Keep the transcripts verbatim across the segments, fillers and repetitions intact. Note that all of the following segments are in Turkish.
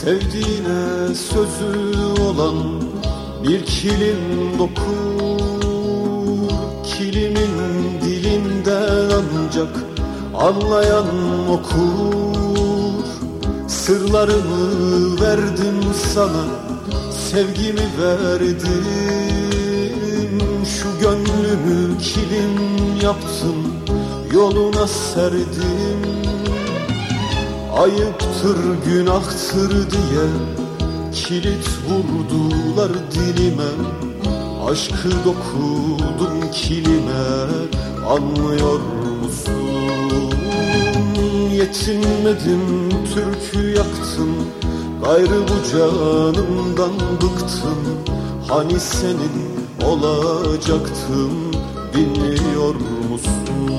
Sevdiğine sözü olan bir kilim dokur. Kilimin dilinden ancak anlayan okur. Sırlarımı verdim sana, sevgimi verdim. Şu gönlümü kilim yaptım, yoluna serdim. Ayıptır, günahtır diye kilit vurdular dilime. Aşkı dokudum kilime, anlıyor musun? Yetinmedim, türkü yaktım, gayrı bu canımdan bıktım. Hani senin olacaktım, dinliyor musun?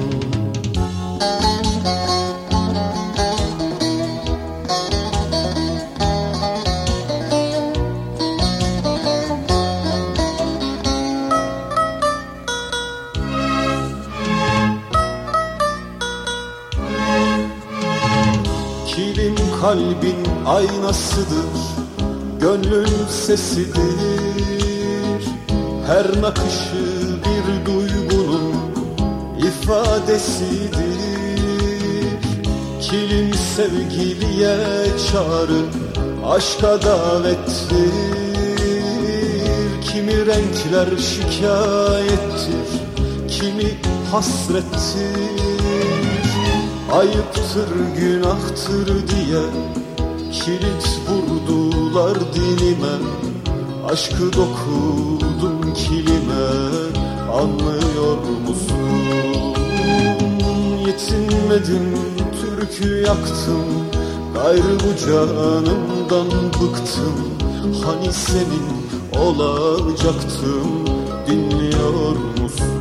Kilim kalbin aynasıdır, gönlün sesidir. Her nakışı bir duygunun ifadesidir. Kilim sevgiliye çağrı, aşka davettir. Kimi renkler şikayettir, kimi hasrettir. Ayıptır, günahtır diye kilit vurdular dilime. Aşkı dokudum kilime, anlıyor musun? Yetinmedim, türkü yaktım, gayrı bu canımdan bıktım. Hani senin olacaktım, dinliyor musun?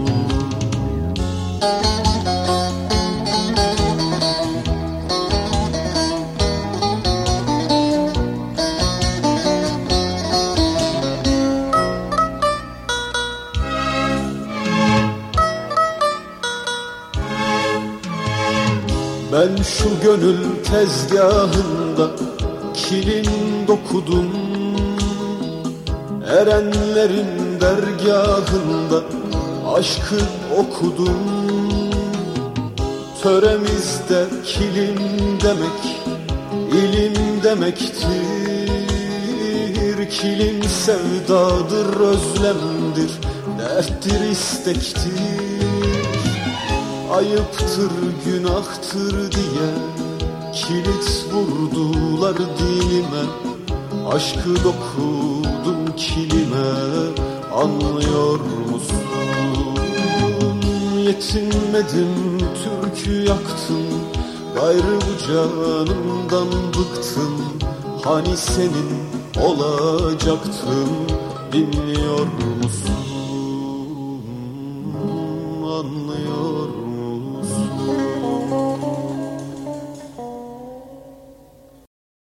Ben şu gönül tezgahında kilim dokudum. Erenlerin dergahında aşkı okudum. Töremizde kilim demek ilim demektir. Kilim sevdadır, özlemdir, derttir, istektir. Ayıptır, günahtır diye kilit vurdular dilime. Aşkı dokudum kilime, anlıyor musun? Yetinmedim, türkü yaktım, gayrı bu canımdan bıktım. Hani senin olacaktım, dinliyor musun?